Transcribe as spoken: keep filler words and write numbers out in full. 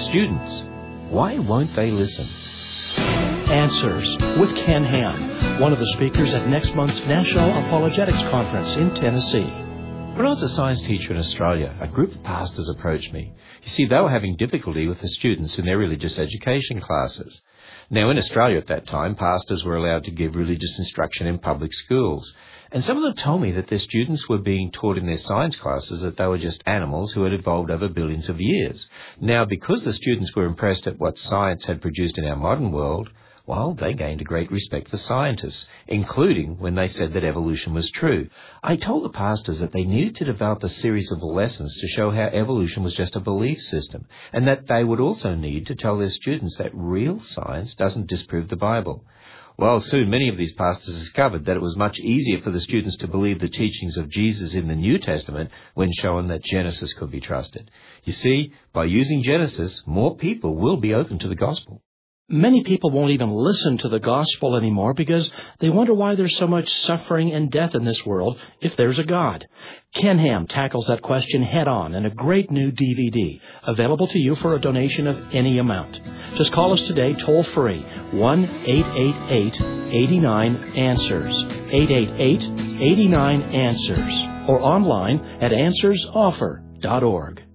Students, why won't they listen? Answers with Ken Ham, one of the speakers at next month's National Apologetics Conference in Tennessee. When I was a science teacher in Australia, a group of pastors approached me. You see, they were having difficulty with the students in their religious education classes. Now, in Australia at that time, pastors were allowed to give religious instruction in public schools. And some of them told me that their students were being taught in their science classes that they were just animals who had evolved over billions of years. Now, because the students were impressed at what science had produced in our modern world, well, they gained a great respect for scientists, including when they said that evolution was true. I told the pastors that they needed to develop a series of lessons to show how evolution was just a belief system, and that they would also need to tell their students that real science doesn't disprove the Bible. Well, soon many of these pastors discovered that it was much easier for the students to believe the teachings of Jesus in the New Testament when shown that Genesis could be trusted. You see, by using Genesis, more people will be open to the gospel. Many people won't even listen to the gospel anymore because they wonder why there's so much suffering and death in this world if there's a God. Ken Ham tackles that question head-on in a great new D V D, available to you for a donation of any amount. Just call us today toll-free, one eight eight eight, eight nine, answers, eight eight eight, eight nine, answers, or online at answers offer dot org.